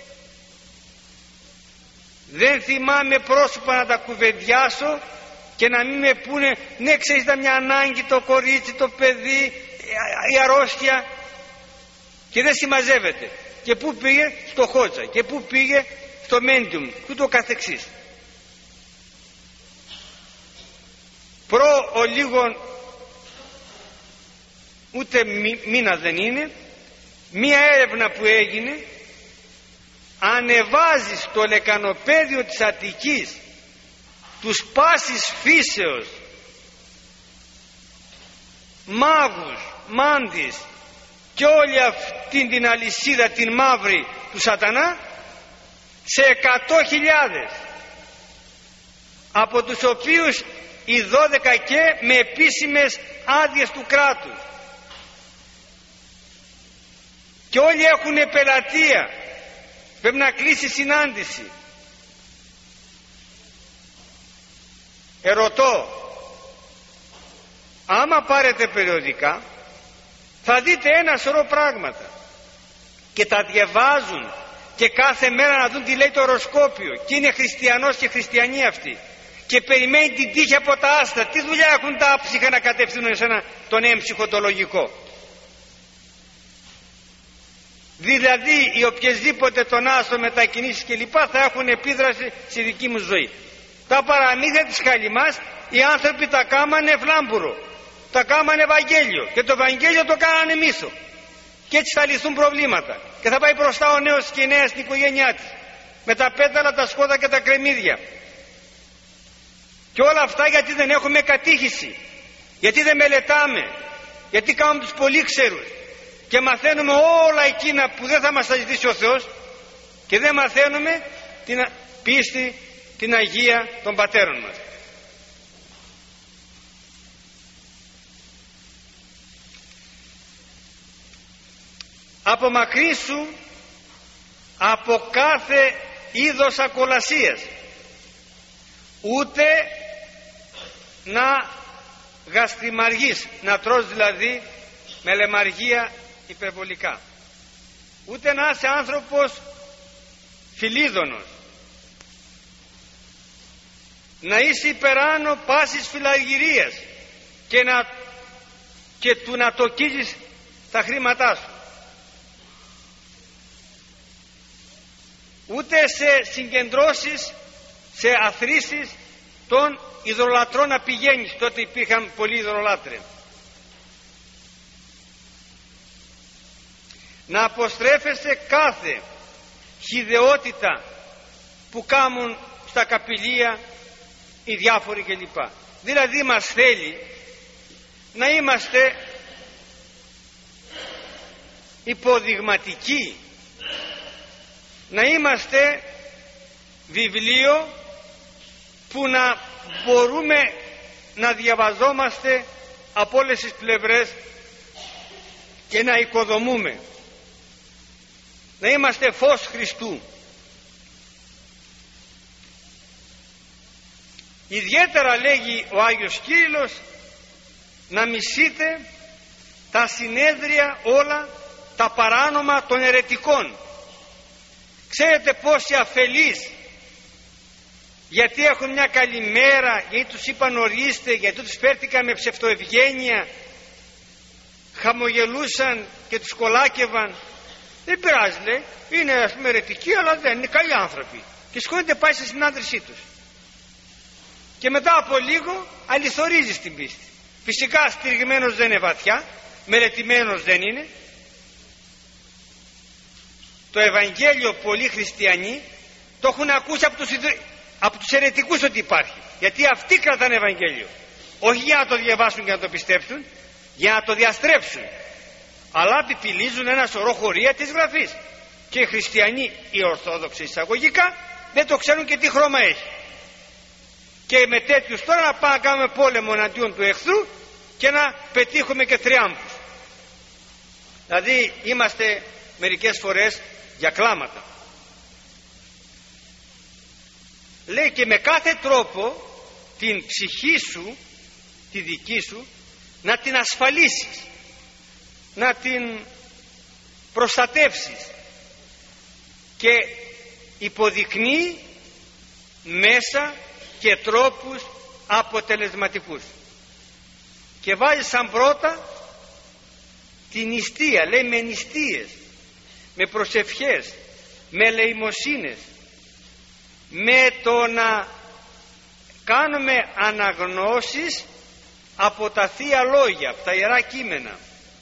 Δεν θυμάμαι πρόσωπα να τα κουβεντιάσω και να μην με πούνε ναι, ξέρεις, ήταν μια ανάγκη το κορίτσι, το παιδί, η αρρώστια, και δεν συμμαζεύεται. Και πού πήγε? Στο Χότζα, και πού πήγε? Στο Μέντιουμ, και το καθεξής. Προ ο λίγων, ούτε μήνα δεν είναι, μία έρευνα που έγινε ανεβάζει στο λεκανοπέδιο της Αττικής τους πάσης φύσεως μάγους, μάντης και όλη αυτή την αλυσίδα την μαύρη του σατανά σε εκατό χιλιάδες, από τους οποίους οι δώδεκα και με επίσημες άδειες του κράτους, και όλοι έχουν πελατεία, πρέπει να κλείσει συνάντηση. Ερωτώ, άμα πάρετε περιοδικά θα δείτε ένα σωρό πράγματα και τα διαβάζουν και κάθε μέρα να δουν τι λέει το οροσκόπιο, και είναι χριστιανός και χριστιανοί αυτοί, και περιμένει την τύχη από τα άστα. Τι δουλειά έχουν τα άψυχα να κατευθύνουν σε ένα τον έμψυχο το λογικό? Δηλαδή οι οποιασδήποτε των άστρων μετακινήσεις και λοιπά θα έχουν επίδραση στη δική μου ζωή. Τα παραμύθια της Χαλιμάς οι άνθρωποι τα κάμανε φλάμπουρο, τα κάμανε Ευαγγέλιο, και το Ευαγγέλιο το κάνανε μύθο, και έτσι θα λυθούν προβλήματα και θα πάει μπροστά ο νέος και η νέα στην οικογένειά της με τα πέταλα, τα σκότα και τα κρεμμύδια. Και όλα αυτά γιατί δεν έχουμε κατήχηση, γιατί δεν μελετάμε, γιατί κάνουμε τους πολύξερους και μαθαίνουμε όλα εκείνα που δεν θα μας τα ζητήσει ο Θεός, και δεν μαθαίνουμε την πίστη, την Αγία των πατέρων μας. Απομακρύνσου από κάθε είδος ακολασίας, ούτε να γαστριμαργείς, να τρως δηλαδή με λεμαργία υπερβολικά, ούτε να είσαι άνθρωπος φιλίδωνος, να είσαι υπεράνω πάσης φιλαργυρίας και, να, και του να τοκίζεις τα χρήματά σου, ούτε σε συγκεντρώσεις, σε αθροίσεις των ειδωλολατρών να πηγαίνεις. Τότε υπήρχαν πολλοί ειδωλολάτρες. Να αποστρέφεσαι κάθε χυδαιότητα που κάνουν στα καπηλεία οι διάφοροι κλπ. Δηλαδή μας θέλει να είμαστε υποδειγματικοί, να είμαστε βιβλίο που να μπορούμε να διαβαζόμαστε από όλες τις πλευρές και να οικοδομούμε, να είμαστε φως Χριστού. Ιδιαίτερα λέγει ο Άγιος Κύριλλος να μισείτε τα συνέδρια όλα τα παράνομα των αιρετικών. Ξέρετε πόσοι αφελείς, γιατί έχουν μια καλημέρα, γιατί τους είπαν ορίστε, γιατί τους φέρθηκαν με ψευτοευγένεια, χαμογελούσαν και τους κολάκευαν. Δεν πειράζει, λέει, είναι ας πούμε αιρετικοί, αλλά δεν είναι καλοί άνθρωποι, και σκόνται πάει στη συνάντησή τους, και μετά από λίγο αληθορίζει την πίστη. Φυσικά στηριγμένος δεν είναι βαθιά, μελετημένος δεν είναι. Το Ευαγγέλιο πολλοί χριστιανοί το έχουν ακούσει από τους, από τους αιρετικούς ότι υπάρχει, γιατί αυτοί κρατάνε Ευαγγέλιο, όχι για να το διαβάσουν και να το πιστέψουν, για να το διαστρέψουν, αλλά πιπιλίζουν ένα σωρό χωρία της Γραφής, και οι χριστιανοί, οι Ορθόδοξοι εισαγωγικά, δεν το ξέρουν και τι χρώμα έχει. Και με τέτοιους τώρα να πάμε να κάνουμε πόλεμο εναντίον του εχθρού και να πετύχουμε και θριάμβους. Δηλαδή είμαστε μερικές φορές για κλάματα. Λέει και με κάθε τρόπο την ψυχή σου, τη δική σου, να την ασφαλίσεις, να την προστατεύσεις, και υποδεικνύει μέσα και τρόπους αποτελεσματικούς. Και βάζει σαν πρώτα την νηστεία, λέει, με νηστείες, με προσευχές, με ελεημοσύνες, με το να κάνουμε αναγνώσεις από τα Θεία Λόγια, από τα Ιερά Κείμενα,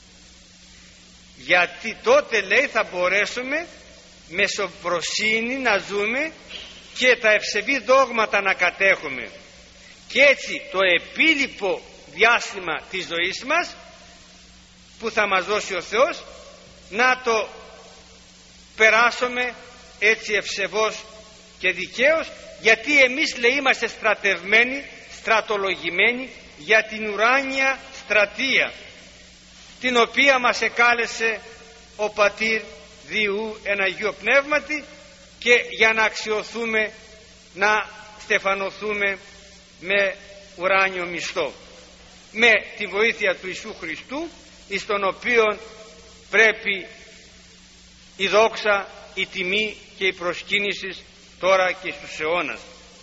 γιατί τότε, λέει, θα μπορέσουμε με σοφροσύνη να ζούμε και τα ευσεβή δόγματα να κατέχουμε, και έτσι το επίλοιπο διάστημα της ζωής μας που θα μας δώσει ο Θεός να το περάσουμε έτσι ευσεβώς και δικαίως, γιατί εμείς, λέει, είμαστε στρατευμένοι, στρατολογημένοι για την ουράνια στρατεία, την οποία μας εκάλεσε ο Πατήρ Διού εν Αγίου Πνεύματι, και για να αξιωθούμε, να στεφανωθούμε με ουράνιο μισθό, με τη βοήθεια του Ιησού Χριστού, εις τον οποίον πρέπει η δόξα, η τιμή και η προσκύνηση τώρα και στους αιώνας.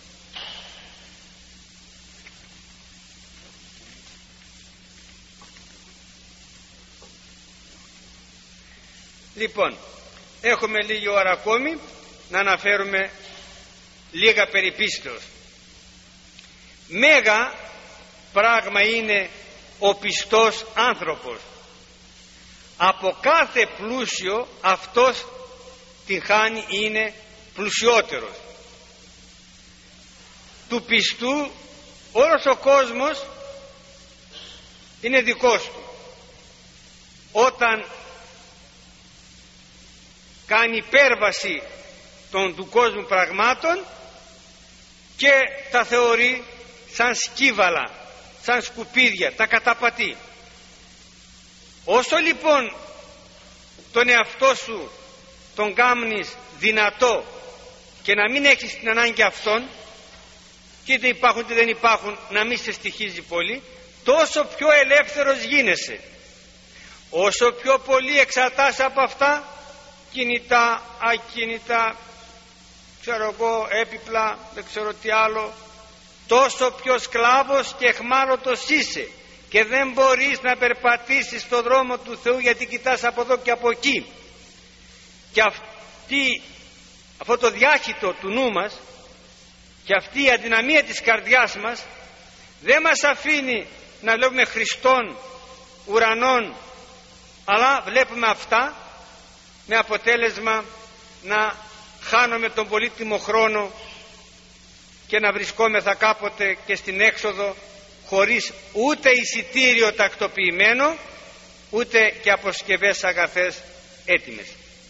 Λοιπόν, έχουμε λίγη ώρα ακόμη να αναφέρουμε λίγα περί πίστεως. Μέγα πράγμα είναι ο πιστός άνθρωπος. Από κάθε πλούσιο αυτός την χάνει, είναι πλουσιότερος. Του πιστού όλος ο κόσμος είναι δικός του. Όταν κάνει υπέρβαση των του κόσμου πραγμάτων και τα θεωρεί σαν σκύβαλα, σαν σκουπίδια, τα καταπατεί. Όσο λοιπόν τον εαυτό σου τον κάμνεις δυνατό και να μην έχεις την ανάγκη αυτών, και είτε υπάρχουν είτε δεν υπάρχουν, να μην σε στοιχίζει πολύ, τόσο πιο ελεύθερος γίνεσαι. Όσο πιο πολύ εξαρτάσαι από αυτά, κινητά, ακίνητα, ξέρω εγώ, έπιπλα, δεν ξέρω τι άλλο, τόσο πιο σκλάβος και εχμάλωτος είσαι και δεν μπορείς να περπατήσεις στον δρόμο του Θεού, γιατί κοιτάς από εδώ και από εκεί. Και αυτή, αυτό το διάχυτο του νου μας και αυτή η αδυναμία της καρδιάς μας δεν μας αφήνει να βλέπουμε Χριστόν, ουρανών, αλλά βλέπουμε αυτά, με αποτέλεσμα να χάνουμε τον πολύτιμο χρόνο και να βρισκόμεθα κάποτε και στην έξοδο χωρίς ούτε εισιτήριο τακτοποιημένο, ούτε και αποσκευές αγαθές έτοιμες.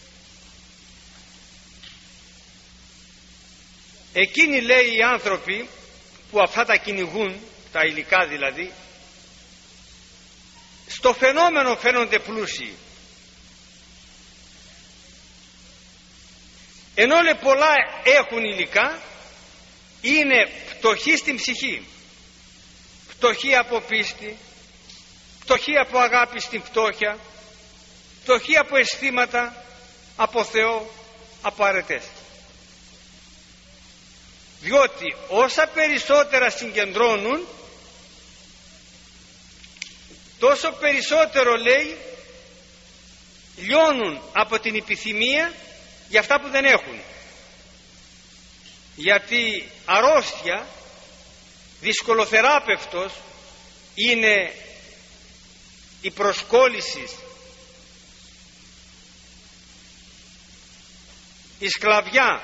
Εκείνοι, λέει, οι άνθρωποι που αυτά τα κυνηγούν, τα υλικά δηλαδή, στο φαινόμενο φαίνονται πλούσιοι, ενώ λέει πολλά έχουν υλικά, είναι φτωχοί στην ψυχή, φτωχοί από πίστη, φτωχοί από αγάπη στην φτώχεια, φτωχοί από αισθήματα, από Θεό, από αρετές. Διότι όσα περισσότερα συγκεντρώνουν, τόσο περισσότερο, λέει, λιώνουν από την επιθυμία για αυτά που δεν έχουν. Γιατί αρρώστια, δυσκολοθεράπευτος είναι η προσκόλληση, η σκλαβιά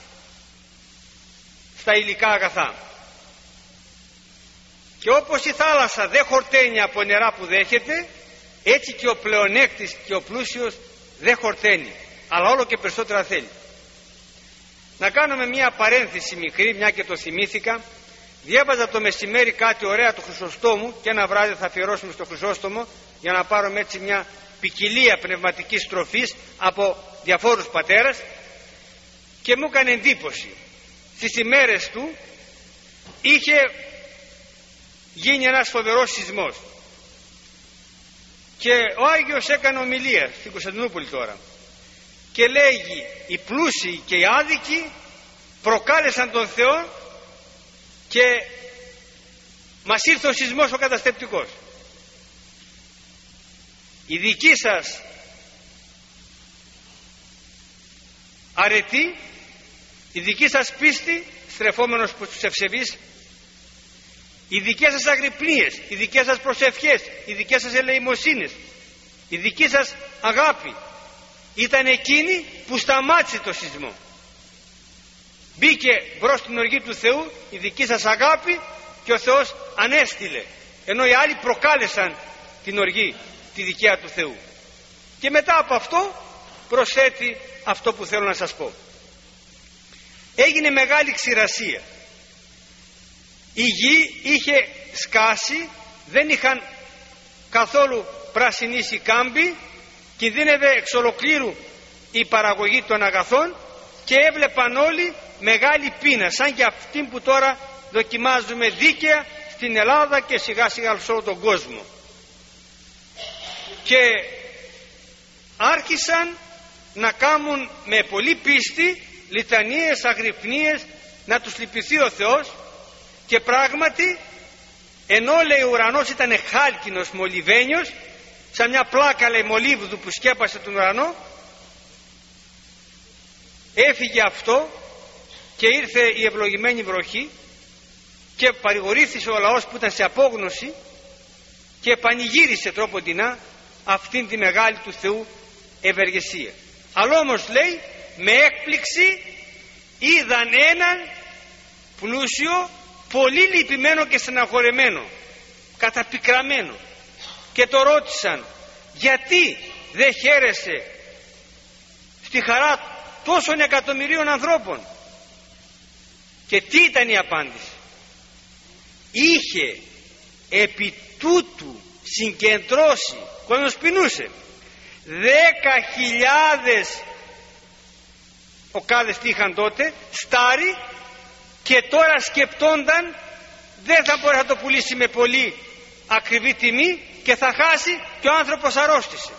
στα υλικά αγαθά. Και όπως η θάλασσα δεν χορταίνει από νερά που δέχεται, έτσι και ο πλεονέκτης και ο πλούσιος δεν χορταίνει, αλλά όλο και περισσότερα θέλει. Να κάνουμε μια παρένθεση μικρή, μια και το θυμήθηκα, Διάβαζα το μεσημέρι κάτι ωραία του Χρυσοστόμου και ένα βράδυ θα αφιερώσουμε στο Χρυσόστομο για να πάρουμε έτσι μια ποικιλία πνευματικής τροφής από διαφόρους πατέρας, και μου έκανε εντύπωση. Στις ημέρες του είχε γίνει ένας φοβερός σεισμός και ο Άγιος έκανε ομιλία στην Κωνσταντινούπολη τώρα και λέγει: οι πλούσιοι και οι άδικοι προκάλεσαν τον Θεό και μας ήρθε ο σεισμός ο καταστρεπτικός. Η δική σας αρετή, η δική σας πίστη στρεφόμενος προς τους ευσεβείς, οι δικές σας αγρυπνίες, οι δικές σας προσευχές, οι δικές σας ελεημοσύνες, η δική σας αγάπη ήταν εκείνη που σταμάτησε το σεισμό. Μπήκε μπρος στην οργή του Θεού η δική σας αγάπη και ο Θεός ανέστηλε, ενώ οι άλλοι προκάλεσαν την οργή τη δικαία του Θεού. Και μετά από αυτό προσθέτει αυτό που θέλω να σας πω. Έγινε μεγάλη ξηρασία. Η γη είχε σκάσει, δεν είχαν καθόλου πρασινίσει κάμπη, κινδύνευε εξ ολοκλήρου η παραγωγή των αγαθών και έβλεπαν όλοι μεγάλη πείνα, σαν και αυτή που τώρα δοκιμάζουμε δίκαια στην Ελλάδα και σιγά σιγά σε όλο τον κόσμο. Και άρχισαν να κάνουν με πολύ πίστη λιτανίες, αγρυπνίες, να τους λυπηθεί ο Θεός, και πράγματι ενώ λέει ο ουρανός ήταν χάλκινος μολυβένιος, σαν μια πλάκα λέει μολύβδου που σκέπασε τον ουρανό, έφυγε αυτό και ήρθε η ευλογημένη βροχή και παρηγορήθηκε ο λαός που ήταν σε απόγνωση και πανηγύρισε τρόποντινά αυτήν τη μεγάλη του Θεού ευεργεσία. Αλλά όμως λέει με έκπληξη είδαν έναν πλούσιο πολύ λυπημένο και στεναχωρεμένο, καταπικραμένο, και το ρώτησαν: γιατί δεν χαίρεσαι στη χαρά τόσων εκατομμυρίων ανθρώπων? Και τι ήταν η απάντηση? Είχε επί τούτου συγκεντρώσει, κόσμος πεινούσε, δέκα χιλιάδες οκάδες τι είχαν τότε, στάρι, και τώρα σκεπτόνταν δεν θα μπορεί να το πουλήσει με πολύ ακριβή τιμή και θα χάσει, και ο άνθρωπος αρρώστησε.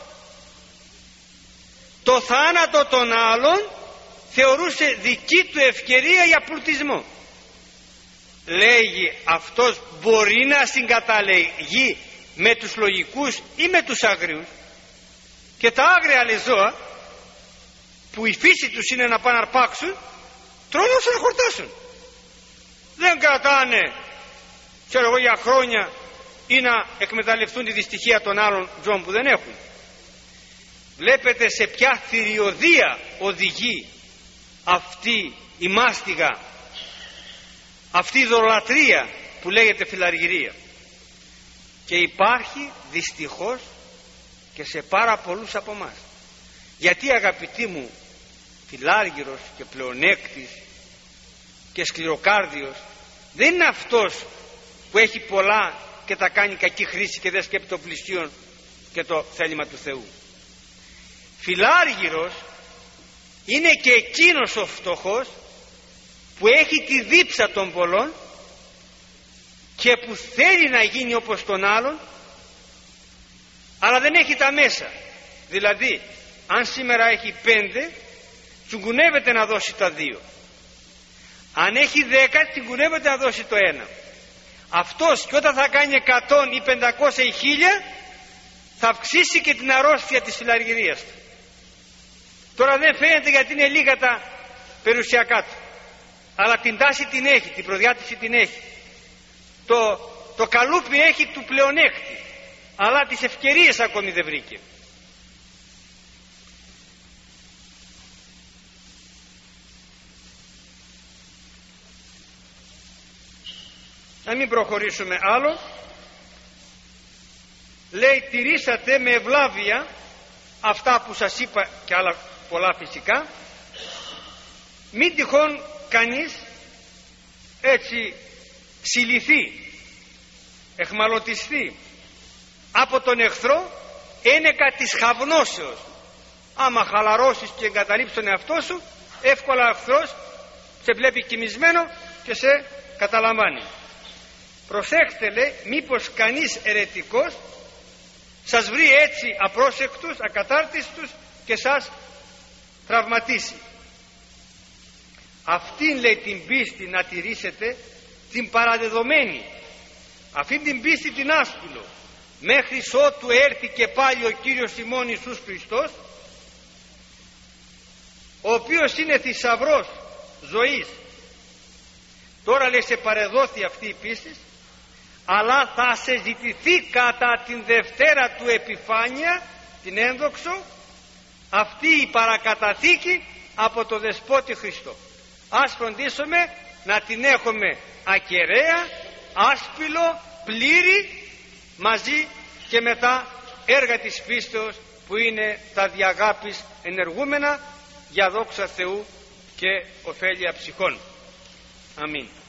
Το θάνατο των άλλων θεωρούσε δική του ευκαιρία για πλουτισμό. Λέγει αυτός μπορεί να συγκαταλεγεί με τους λογικούς ή με τους άγριους? Και τα άγρια λέει ζώα που η φύση τους είναι να πάνε να αρπάξουν, τρώνε όσο να χορτάσουν. Δεν κρατάνε ξέρω εγώ για χρόνια ή να εκμεταλλευτούν τη δυστυχία των άλλων ζώων που δεν έχουν. Βλέπετε σε ποια θηριωδία οδηγεί αυτή η μάστιγα, αυτή η δολατρία που λέγεται φιλαργυρία. Και υπάρχει δυστυχώς και σε πάρα πολλούς από εμάς. Γιατί αγαπητοί μου, φιλάργυρος και πλεονέκτης και σκληροκάρδιος δεν είναι αυτός που έχει πολλά και τα κάνει κακή χρήση και δεν σκέπτεται το πλησίον και το θέλημα του Θεού. Φιλάργυρος είναι και εκείνος ο φτωχός που έχει τη δίψα των πολλών και που θέλει να γίνει όπως τον άλλον, αλλά δεν έχει τα μέσα. Δηλαδή αν σήμερα έχει πέντε, τσουγκουνεύεται να δώσει τα δύο. Αν έχει δέκα, τσουγκουνεύεται να δώσει το ένα. Αυτός και όταν θα κάνει εκατό ή πεντακόσια ή χίλια, θα αυξήσει και την αρρώστια της φιλαργυρίας του. Τώρα δεν φαίνεται γιατί είναι λίγα τα περιουσιακά του, αλλά την τάση την έχει, την προδιάθεση την έχει. Το, το καλούπι έχει του πλεονέκτη, αλλά τις ευκαιρίες ακόμη δεν βρήκε. Να μην προχωρήσουμε άλλο. Λέει τηρήσατε με ευλάβεια αυτά που σας είπα και άλλα πολλά φυσικά, μην τυχόν κανείς έτσι συλληθεί, εχμαλωτιστεί από τον εχθρό, ένεκα της χαυνώσεως. Άμα χαλαρώσεις και εγκαταλείψεις τον εαυτό σου, εύκολα ο εχθρός σε βλέπει κοιμισμένο και σε καταλαμβάνει. Προσέξτε, λέει, μήπως κανείς αιρετικός σας βρει έτσι απρόσεκτους, ακατάρτιστους και σας τραυματίσει. Αυτήν, λέει, την πίστη να τηρήσετε, την παραδεδομένη, αυτήν την πίστη την άσπυλο, μέχρι ότου έρθει και πάλι ο Κύριος ημών Ιησούς Χριστός, ο οποίος είναι θησαυρός ζωής. Τώρα, λέει, σε παρεδόθη αυτή η πίστη, αλλά θα σε ζητηθεί κατά την Δευτέρα του επιφάνεια, την ένδοξο, αυτή η παρακαταθήκη από το Δεσπότη Χριστό. Ας φροντίσουμε να την έχουμε ακεραία, άσπυλο, πλήρη, μαζί και με τα έργα της πίστεως που είναι τα διαγάπης ενεργούμενα για δόξα Θεού και ωφέλεια ψυχών. Αμήν.